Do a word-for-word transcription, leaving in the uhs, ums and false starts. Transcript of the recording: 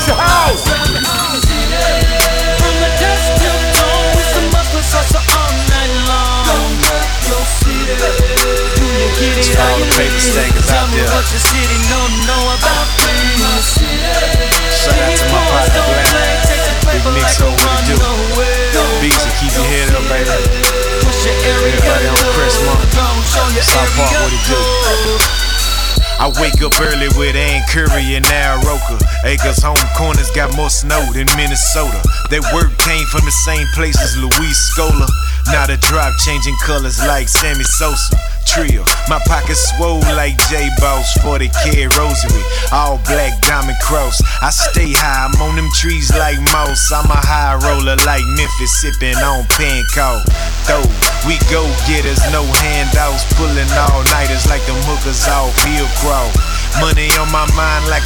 the house. From the dust till dawn with some muscle salsa all night long. Don't work your city. Do you get it? How you live? Tell me what your city don't know about things. Shout out to my partner Black. Big Mix on what it do. Beezy, keep your head up, baby. Everybody on Christmas. South Park, what it do? I wake up early with Ann Curry and Al Roker. Acres home corners got more snow than Minnesota. That work came from the same place as Luis Scola. Now the drop changing colors like Sammy Sosa. Trio, my pockets swole like J-Boss, forty karat rosary, all black diamond cross. I stay high, I'm on them trees like moss. I'm a high roller like Memphis, sipping on Panko. Though we go getters, no handouts, pulling all nighters like them hookers off Hillcroft. Money on my mind like